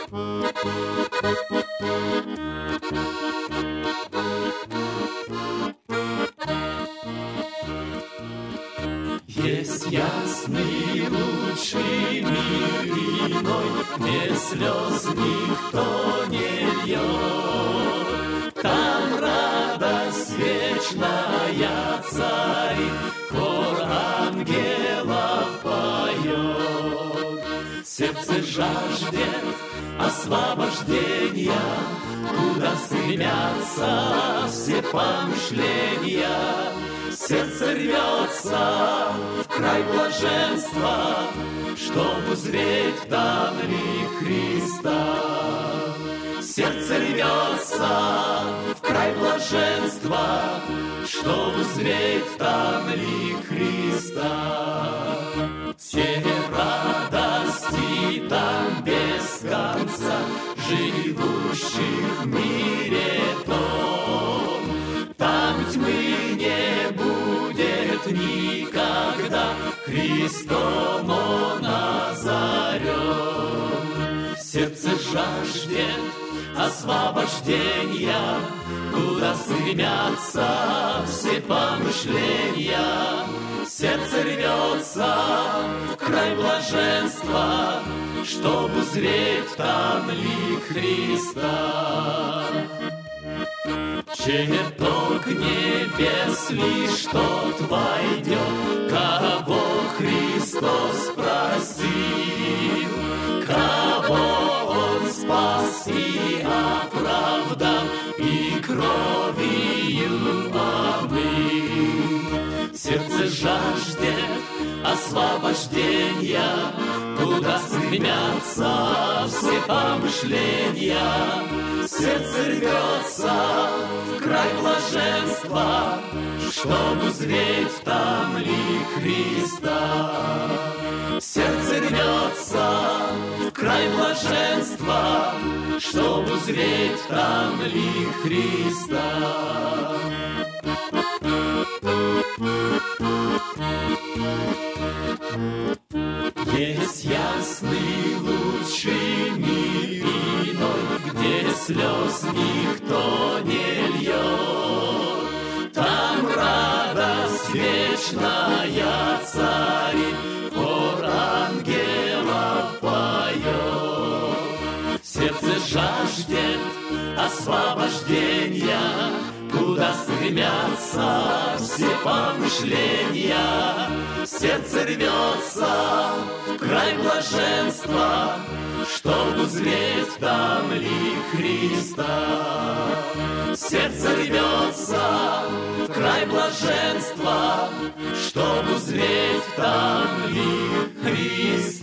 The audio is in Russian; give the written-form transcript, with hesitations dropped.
Есть ясный, лучший мир иной, где слез никто не льет. Там радость вечная царит, хор ангелов поет. Сердце жаждет освобождения, куда стремятся все помышления. Сердце рвется в край блаженства, чтоб узреть там лик Христа. Сердце рвется в край блаженства, чтоб узреть там лик Христа. Все радости там без конца, живущих в мире том. Там тьмы не будет никогда, Христом Он озарен. Сердце жаждет освобождения, куда стремятся все помышления. Сердце рвется в край блаженства, чтоб узреть там лик Христа. Чертог небес лишь тот войдет, кого Христос простил, кого Он спас и оправдал, и кровью омыл. Сердце жаждет освобождения, куда стремятся все помышления. Сердце рвется в край блаженства, чтоб узреть там лик Христа. Сердце рвется в край блаженства, чтоб узреть там лик Христа. Есть ясный, лучший мир иной, где слез никто не льет. Там радость вечная царит, хор ангелов поет. Сердце жаждет освобождения, куда стремятся все помышления. Сердце рвется в край блаженства, чтоб узреть там лик Христа. Сердце рвется в край блаженства, чтоб узреть там лик Христа.